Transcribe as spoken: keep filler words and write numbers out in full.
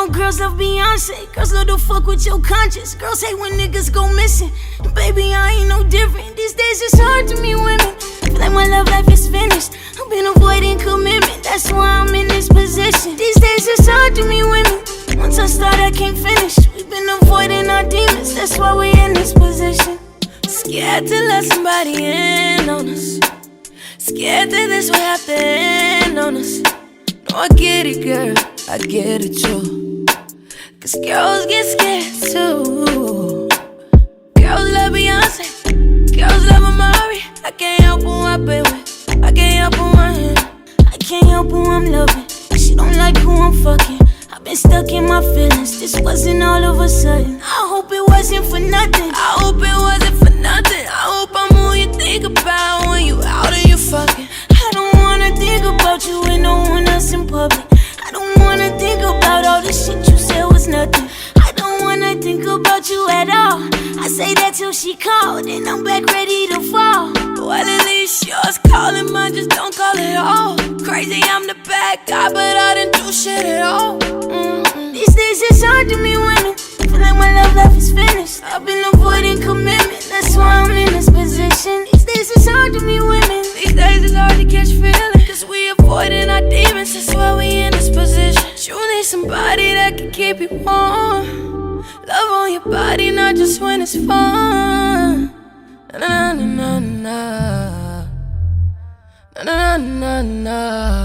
know girls love Beyonce, girls love to fuck with your conscience. Girls hate when niggas go missing, and baby, I ain't no different. These days it's hard to meet women. Feel like my love life is finished. I've been avoiding commitment, that's why I'm in this position. These days it's hard to meet women. Once I start, I can't finish. We've been avoiding our demons, that's why we're in this position. Scared to let somebody in on us, scared that this will happen on us. No, I get it, girl, I get it too. Cause girls get scared too. Girls love Beyonce, girls love Amari. I can't help who I've been with, I can't help who I am. I can't help who I'm loving, she don't like who I'm fucking. I've been stuck in my feelings, this wasn't all of a sudden. I hope it wasn't for nothing, I hope it wasn't for nothing. I hope I'm who you think about when you out and you fucking. I don't wanna think about you with no one else in public. I don't wanna think about all the shit you said was nothing. I don't wanna think about you at all. I say that till she called, and I'm back ready to fall. Well, at least yours calling, mine just don't call at all. Crazy, I'm the bad guy, but I didn't do shit at all. Mm-mm. These days it's hard to meet women. Feel like my love life is finished. I've been avoiding commitment, that's why I'm in this position. These days it's hard to meet women. These days it's hard to catch feeling, cause we avoiding our demons, that's why we in this position. You need somebody that can keep you warm, love on your body, not just when it's fun. Na na na na na na na na na.